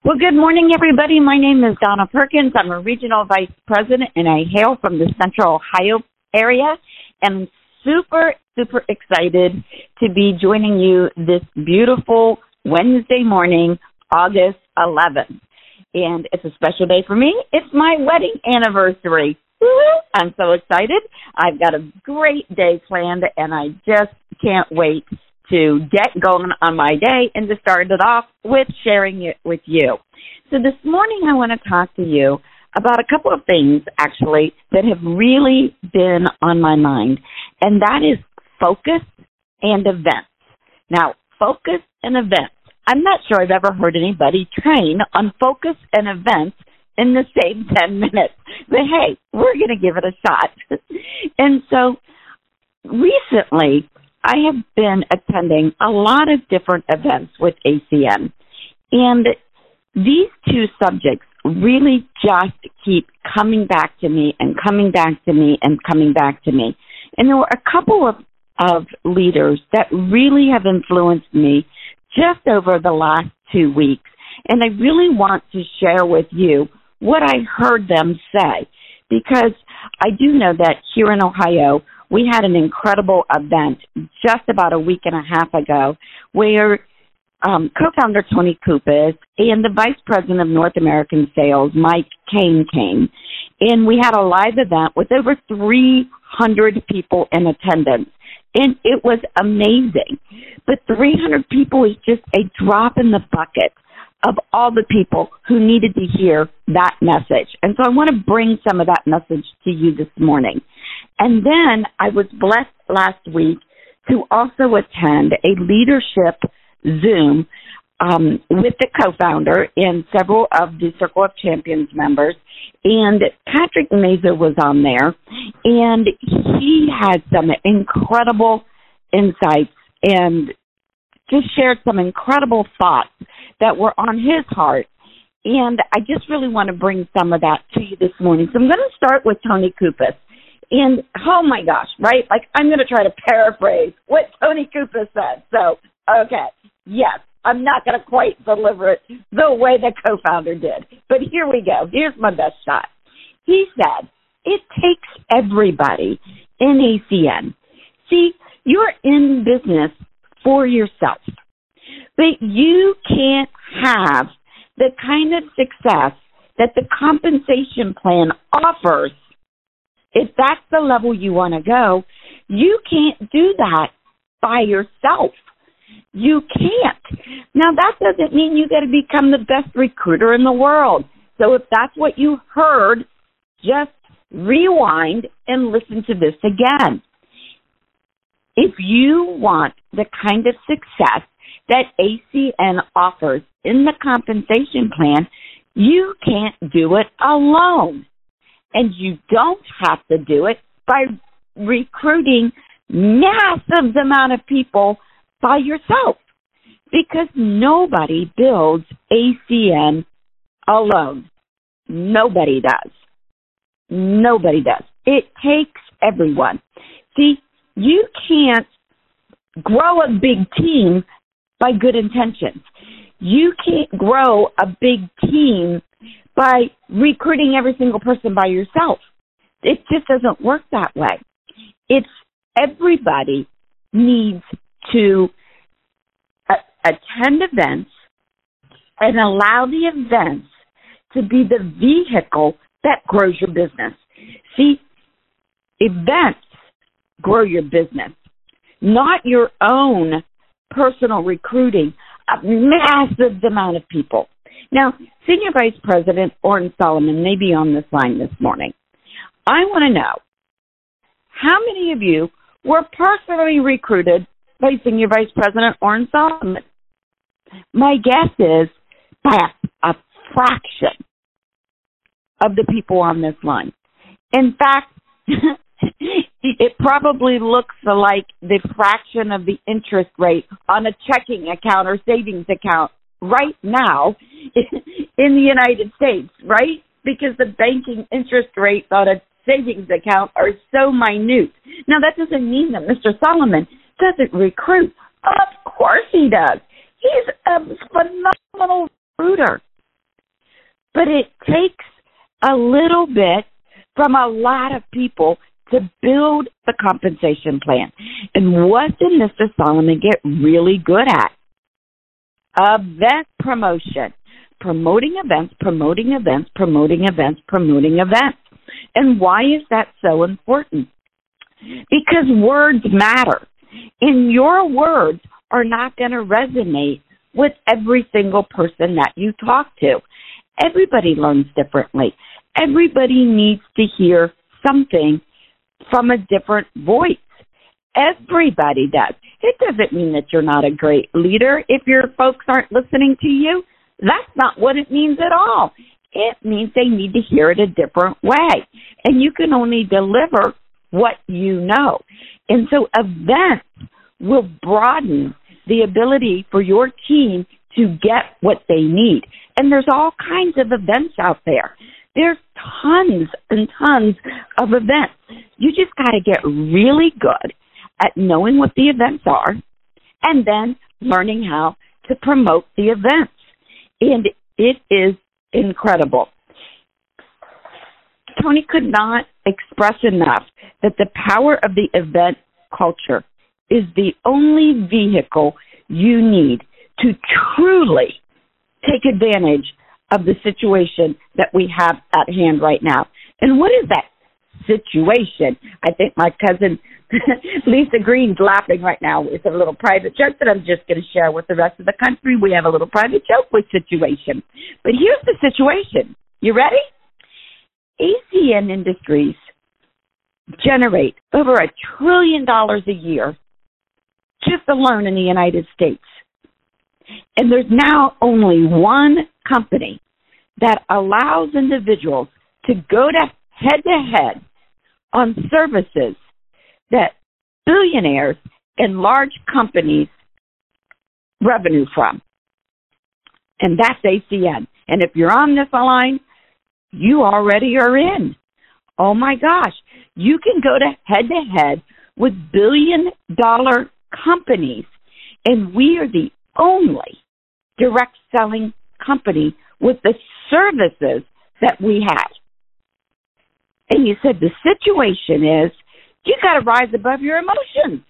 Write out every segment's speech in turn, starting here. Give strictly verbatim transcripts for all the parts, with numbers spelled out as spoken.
Well, good morning, everybody. My name is Donna Perkins. I'm a regional vice president, and I hail from the Central Ohio area. And I'm super, super excited to be joining you this beautiful Wednesday morning, August eleventh. And it's a special day for me. It's my wedding anniversary. Woo-hoo! I'm so excited. I've got a great day planned, and I just can't wait to get going on my day and to start it off with sharing it with you. So this morning I want to talk to you about a couple of things, actually, that have really been on my mind, and that is focus and events. Now, focus and events. I'm not sure I've ever heard anybody train on focus and events in the same ten minutes. But hey, we're going to give it a shot. And so recently, I have been attending a lot of different events with A C N, and these two subjects really just keep coming back to me and coming back to me and coming back to me. And there were a couple of, of leaders that really have influenced me just over the last two weeks, and I really want to share with you what I heard them say, because I do know that here in Ohio, we had an incredible event just about a week and a half ago where um, co-founder Tony Kupas and the vice president of North American Sales, Mike Kane, came. And we had a live event with over three hundred people in attendance. And it was amazing. But three hundred people is just a drop in the bucket of all the people who needed to hear that message. And so I want to bring some of that message to you this morning. And then I was blessed last week to also attend a leadership Zoom um, with the co-founder and several of the Circle of Champions members. And Patrick Meza was on there, and he had some incredible insights and just shared some incredible thoughts that were on his heart. And I just really want to bring some of that to you this morning. So I'm going to start with Tony Kupas. And, oh, my gosh, right? Like, I'm going to try to paraphrase what Tony Kupas said. So, okay, yes, I'm not going to quite deliver it the way the co-founder did. But here we go. Here's my best shot. He said, it takes everybody in A C N. See, you're in business for yourself, but you can't have the kind of success that the compensation plan offers. If that's the level you want to go, you can't do that by yourself. You can't. Now, that doesn't mean you got to become the best recruiter in the world. So if that's what you heard, just rewind and listen to this again. If you want the kind of success that A C N offers in the compensation plan, you can't do it alone. And you don't have to do it by recruiting massive amount of people by yourself, because nobody builds A C N alone. Nobody does. Nobody does. It takes everyone. See, you can't grow a big team by good intentions. You can't grow a big team by recruiting every single person by yourself. It just doesn't work that way. It's everybody needs to uh, attend events and allow the events to be the vehicle that grows your business. See, events grow your business, not your own personal recruiting of massive amount of people. Now, Senior Vice President Orrin Solomon may be on this line this morning. I want to know, how many of you were personally recruited by Senior Vice President Orrin Solomon? My guess is by a, a fraction of the people on this line. In fact, it probably looks like the fraction of the interest rate on a checking account or savings account right now in the United States, right? Because the banking interest rates on a savings account are so minute. Now, that doesn't mean that Mister Solomon doesn't recruit. Of course he does. He's a phenomenal recruiter. But it takes a little bit from a lot of people to build the compensation plan. And what did Mister Solomon get really good at? Event promotion. Promoting events, promoting events, promoting events, promoting events. And why is that so important? Because words matter. And your words are not going to resonate with every single person that you talk to. Everybody learns differently. Everybody needs to hear something from a different voice. Everybody does. It doesn't mean that you're not a great leader if your folks aren't listening to you. That's not what it means at all. It means they need to hear it a different way. And you can only deliver what you know. And so events will broaden the ability for your team to get what they need. And there's all kinds of events out there. There's tons and tons of events. You just got to get really good at knowing what the events are and then learning how to promote the events. And it is incredible. Tony could not express enough that the power of the event culture is the only vehicle you need to truly take advantage of the situation that we have at hand right now. And what is that situation? I think my cousin Lisa Green's laughing right now. It's a little private joke that I'm just going to share with the rest of the country. We have a little private joke with situation. But here's the situation. You ready? A C N Industries generate over a trillion dollars a year just alone in the United States. And there's now only one company that allows individuals to go to head-to-head on services that billionaires and large companies revenue from. And that's A C N. And if you're on this line, you already are in. Oh, my gosh. You can go to head-to-head with billion-dollar companies, and we are the only direct selling company with the services that we have. And you said the situation is you got to rise above your emotions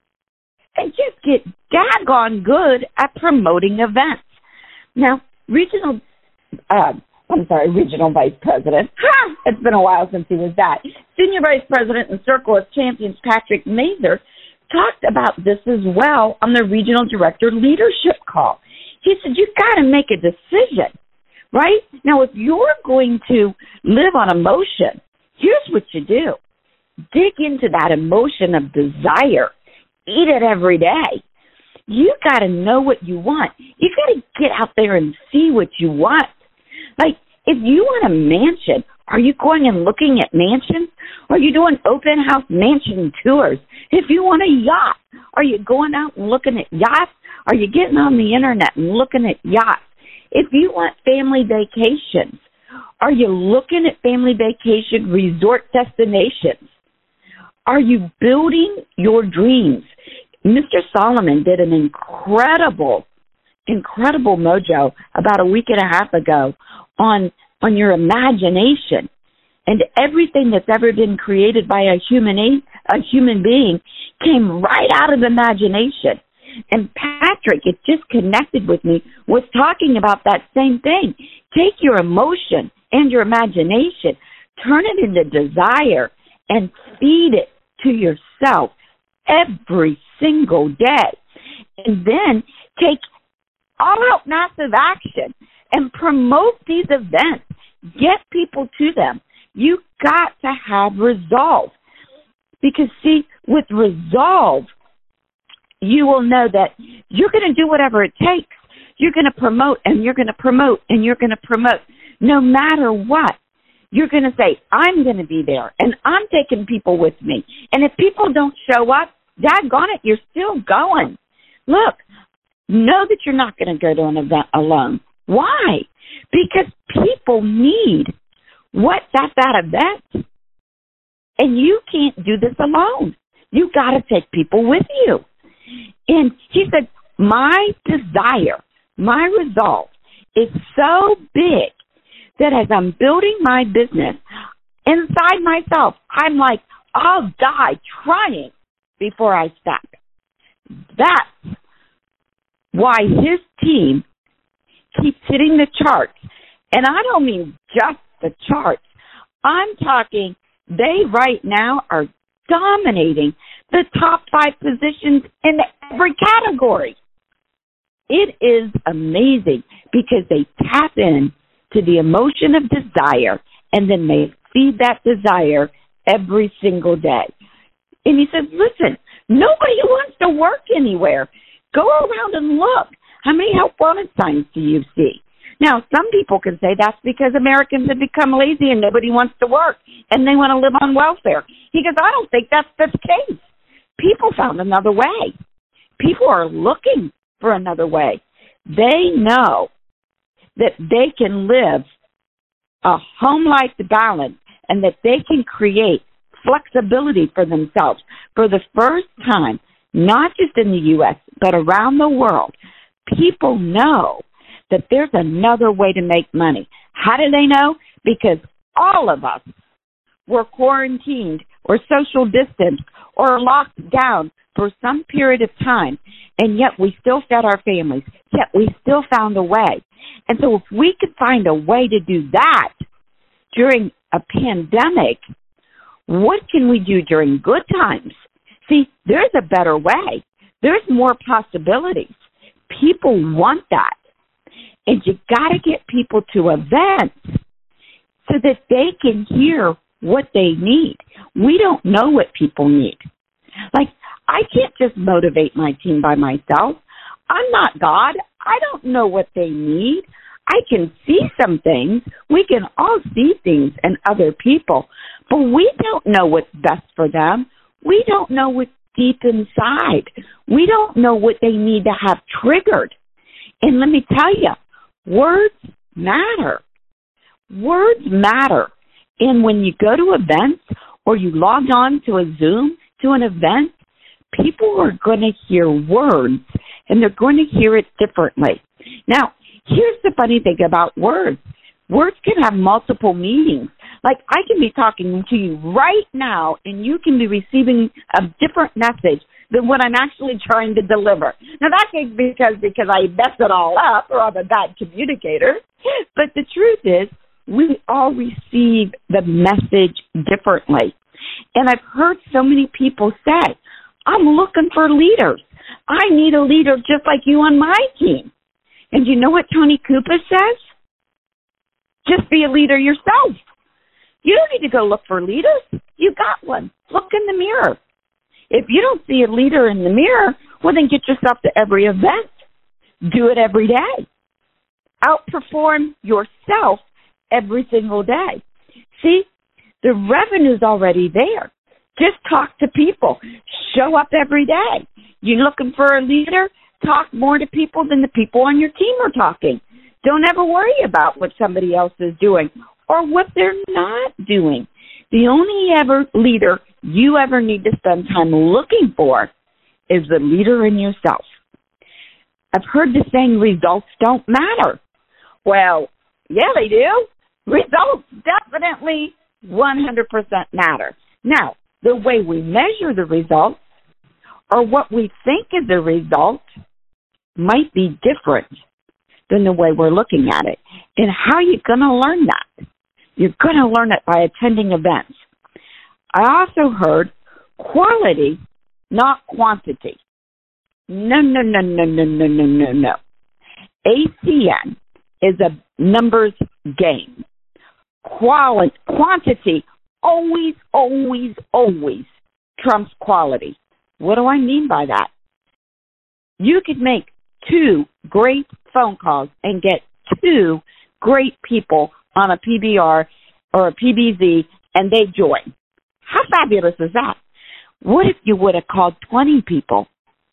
and just get daggone good at promoting events. Now, regional, uh, I'm sorry, regional vice president, ha, it's been a while since he was that, senior vice president and Circle of Champions Patrick Mather talked about this as well on the regional director leadership call. He said, you got to make a decision, right? Now, if you're going to live on emotion, here's what you do. Dig into that emotion of desire. Eat it every day. You got to know what you want. You got to get out there and see what you want. Like, if you want a mansion, are you going and looking at mansions? Are you doing open house mansion tours? If you want a yacht, are you going out and looking at yachts? Are you getting on the internet and looking at yachts? If you want family vacations, are you looking at family vacation resort destinations? Are you building your dreams? Mister Solomon did an incredible, incredible mojo about a week and a half ago on, on your imagination. And everything that's ever been created by a human, a human being came right out of imagination. And Patrick, it just connected with me, was talking about that same thing. Take your emotion and your imagination, turn it into desire, and feed it to yourself every single day. And then take all-out massive action and promote these events. Get people to them. You got to have resolve. Because, see, with resolve, you will know that you're going to do whatever it takes. You're going to promote, and you're going to promote, and you're going to promote. No matter what, you're going to say, I'm going to be there, and I'm taking people with me. And if people don't show up, daggone it, you're still going. Look, know that you're not going to go to an event alone. Why? Because people need what's at that event. And you can't do this alone. You got to take people with you. And he said, my desire, my resolve is so big that as I'm building my business, inside myself, I'm like, I'll die trying before I stop. That's why his team keeps hitting the charts. And I don't mean just the charts. I'm talking they right now are dominating the top five positions in every category. It is amazing because they tap in to the emotion of desire, and then they feed that desire every single day. And he says, listen, nobody wants to work anywhere. Go around and look. How many help wanted signs do you see? Now, some people can say that's because Americans have become lazy and nobody wants to work and they want to live on welfare. He goes, I don't think that's the case. People found another way. People are looking for another way. They know that they can live a home-life balance and that they can create flexibility for themselves for the first time, not just in the U S, but around the world. People know that there's another way to make money. How do they know? Because all of us were quarantined or social distanced or locked down for some period of time, and yet we still fed our families, yet we still found a way. And so if we could find a way to do that during a pandemic, what can we do during good times? See, there's a better way. There's more possibilities. People want that. And you got to get people to events so that they can hear what they need. We don't know what people need. Like, I can't just motivate my team by myself. I'm not God. I don't know what they need. I can see some things. We can all see things in other people, but we don't know what's best for them. We don't know what's deep inside. We don't know what they need to have triggered. And let me tell you, words matter. Words matter. And when you go to events or you log on to a Zoom to an event, people are going to hear words, and they're going to hear it differently. Now, here's the funny thing about words. Words can have multiple meanings. Like, I can be talking to you right now, and you can be receiving a different message than what I'm actually trying to deliver. Now, that's because, because I mess it all up, or I'm a bad communicator. But the truth is, we all receive the message differently. And I've heard so many people say, I'm looking for leaders. I need a leader just like you on my team. And you know what Tony Kupas says? Just be a leader yourself. You don't need to go look for leaders. You got one. Look in the mirror. If you don't see a leader in the mirror, well, then get yourself to every event. Do it every day. Outperform yourself every single day. See, the revenue's already there. Just talk to people. Show up every day. You're looking for a leader? Talk more to people than the people on your team are talking. Don't ever worry about what somebody else is doing or what they're not doing. The only ever leader you ever need to spend time looking for is the leader in yourself. I've heard the saying, results don't matter. Well, yeah, they do. Results definitely one hundred percent matter. Now, the way we measure the results or what we think is the result might be different than the way we're looking at it. And how are you going to learn that? You're going to learn it by attending events. I also heard quality, not quantity. No, no, no, no, no, no, no, no, no. A C N is a numbers game. Quality, quantity always, always, always trumps quality. What do I mean by that? You could make two great phone calls and get two great people on a P B R or a P B Z and they join. How fabulous is that? What if you would have called twenty people?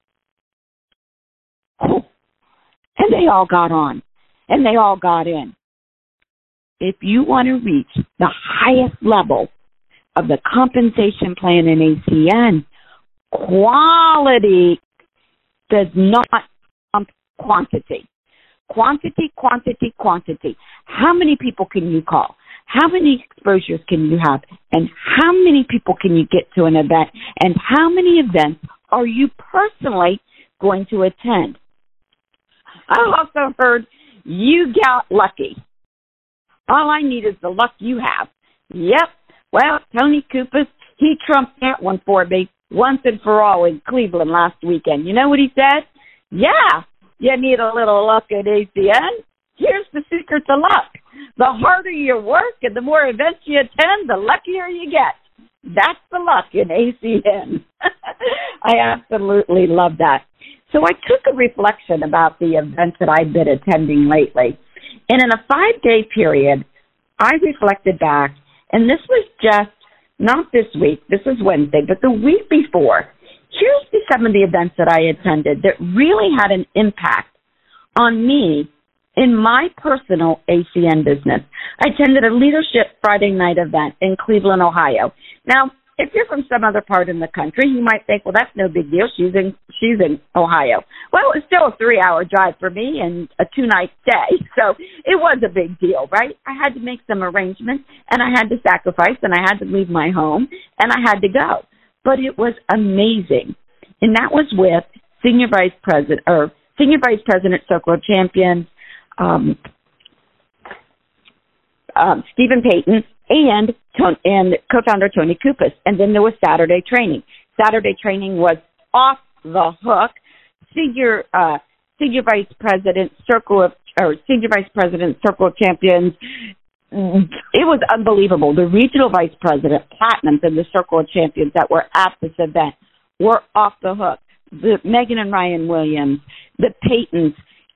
Oh, and they all got on and they all got in. If you want to reach the highest level of the compensation plan in A C N, quality does not trump quantity. quantity, quantity, quantity. How many people can you call? How many exposures can you have? And how many people can you get to an event? And how many events are you personally going to attend? I also heard you got lucky. All I need is the luck you have. Yep. Well, Tony Kupas, he trumped that one for me once and for all in Cleveland last weekend. You know what he said? Yeah, you need a little luck at A C N. Here's the secret to luck. The harder you work and the more events you attend, the luckier you get. That's the luck in A C N. I absolutely love that. So I took a reflection about the events that I've been attending lately. And in a five-day period, I reflected back, and this was just not this week, this was Wednesday, but the week before. Here's some of the events that I attended that really had an impact on me in my personal A C N business. I attended a Leadership Friday night event in Cleveland, Ohio. Now, if you're from some other part in the country, you might think, well, that's no big deal. She's in she's in Ohio. Well, it's still a three-hour drive for me and a two-night stay, so it was a big deal, right? I had to make some arrangements, and I had to sacrifice, and I had to leave my home, and I had to go. But it was amazing, and that was with Senior Vice President or Senior Vice President Circle of Champions, um, um, Stephen Payton, and and co-founder Tony Kupas. And then there was Saturday training. Saturday training was off the hook. Senior uh, Senior Vice President Circle of or Senior Vice President Circle of Champions. It was unbelievable. The regional vice president, platinums, and the Circle of Champions that were at this event were off the hook. The Megan and Ryan Williams, the Paytons,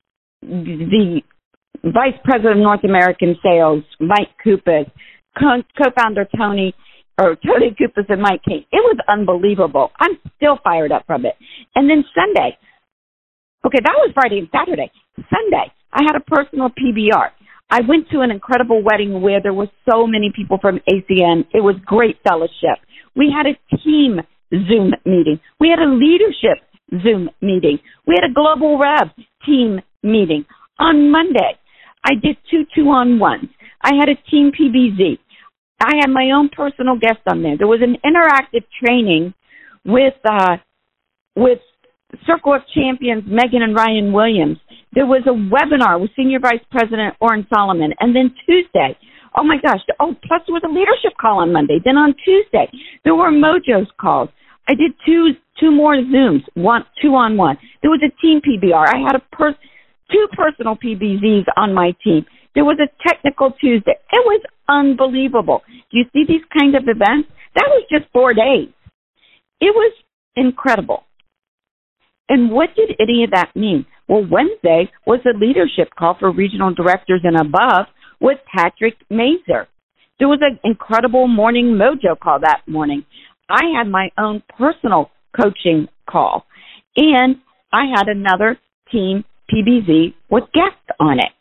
the Vice President of North American Sales, Mike Kupas, co-founder Tony, or Tony Kupas and Mike King. It was unbelievable. I'm still fired up from it. And then Sunday, okay, that was Friday and Saturday. Sunday, I had a personal P B R. I went to an incredible wedding where there were so many people from A C N. It was great fellowship. We had a team Zoom meeting. We had a leadership Zoom meeting. We had a Global Rev team meeting. On Monday, I did two two-on-ones. I had a team P B Z. I had my own personal guest on there. There was an interactive training with uh, with Circle of Champions, Megan and Ryan Williams. There was a webinar with Senior Vice President Oren Solomon. And then Tuesday, oh my gosh, oh, plus there was a leadership call on Monday. Then on Tuesday, there were Mojo's calls. I did two two more Zooms, one two on one. There was a team P B R. I had a per, two personal P B Zs on my team. There was a technical Tuesday. It was unbelievable. Do you see these kind of events? That was just four days. It was incredible. And what did any of that mean? Well, Wednesday was a leadership call for regional directors and above with Patrick Mazer. There was an incredible morning mojo call that morning. I had my own personal coaching call, and I had another team P B Z with guests on it.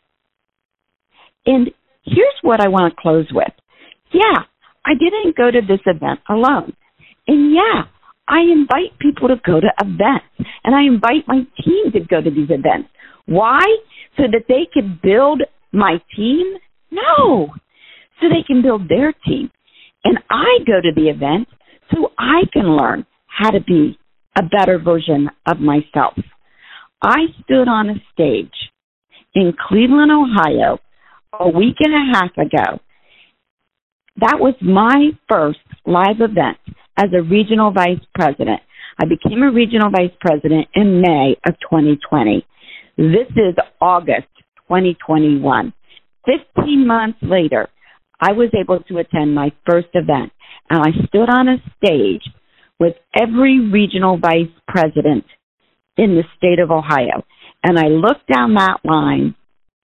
And here's what I want to close with. Yeah, I didn't go to this event alone. And yeah, I invite people to go to events, and I invite my team to go to these events. Why? So that they can build my team? No, so they can build their team. And I go to the event so I can learn how to be a better version of myself. I stood on a stage in Cleveland, Ohio, a week and a half ago. That was my first live event as a regional vice president. I became a regional vice president in May of twenty twenty. This is August twenty twenty-one. Fifteen months later, I was able to attend my first event, and I stood on a stage with every regional vice president in the state of Ohio. And I looked down that line,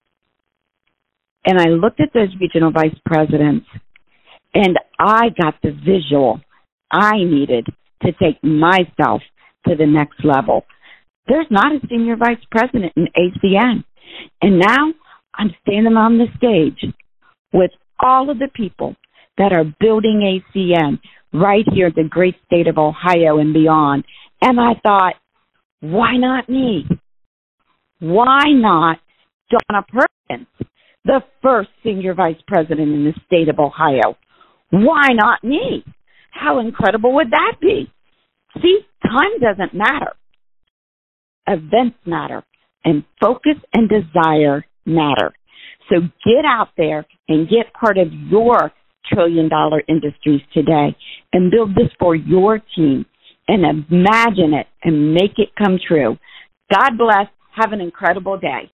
and I looked at those regional vice presidents, and I got the visual I needed to take myself to the next level. There's not a senior vice president in A C N. And now I'm standing on the stage with all of the people that are building A C N right here in the great state of Ohio and beyond. And I thought, why not me? Why not Donna Perkins, the first senior vice president in the state of Ohio. Why not me? How incredible would that be? See, time doesn't matter. Events matter, and focus and desire matter. So get out there and get part of your trillion dollar industries today and build this for your team and imagine it and make it come true. God bless. Have an incredible day.